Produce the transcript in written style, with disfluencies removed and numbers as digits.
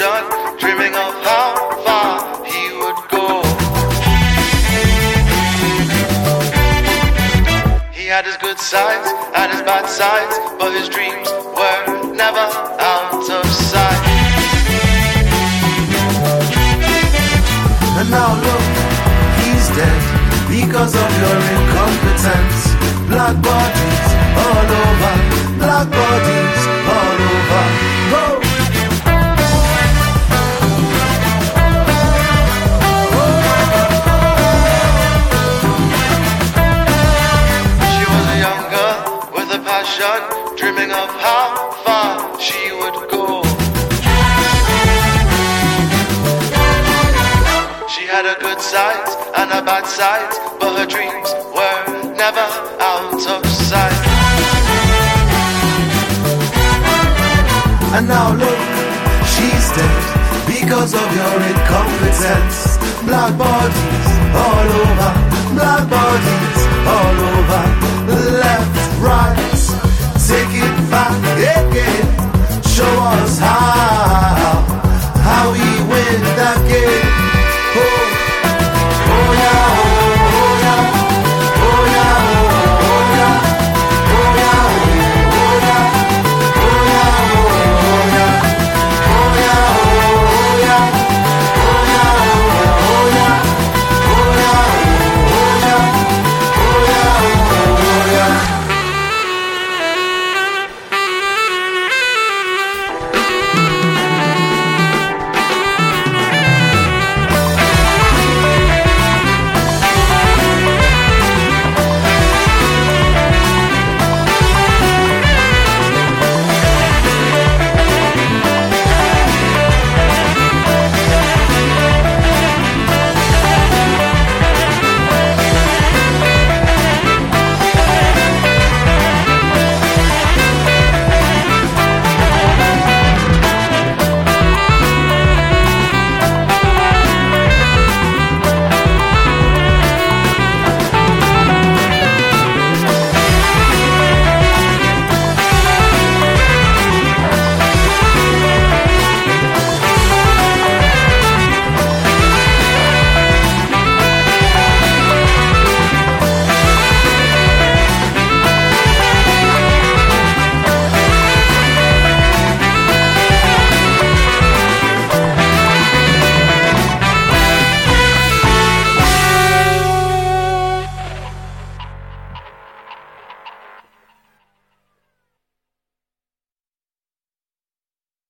passion, dreaming of how far he would go. He had his good sides and his bad sides, but his dreams were never out of sight. And now look, he's dead because of your incompetence. Black bodies all over, black bodies all over. Oh. She was a young girl with a passion, dreaming of how far she would go. She had her good sides and her bad sides, but her dreams were never out of sight. And now look, she's dead because of your incompetence. Black bodies all over, black bodies all over.